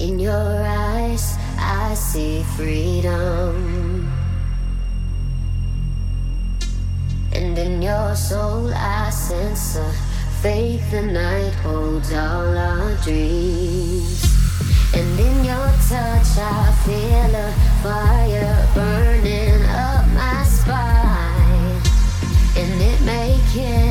In your eyes, I see freedom. And in your soul, I sense a faith the night holds all our dreams. And in your touch, I feel a fire burning up my spine. And it may kill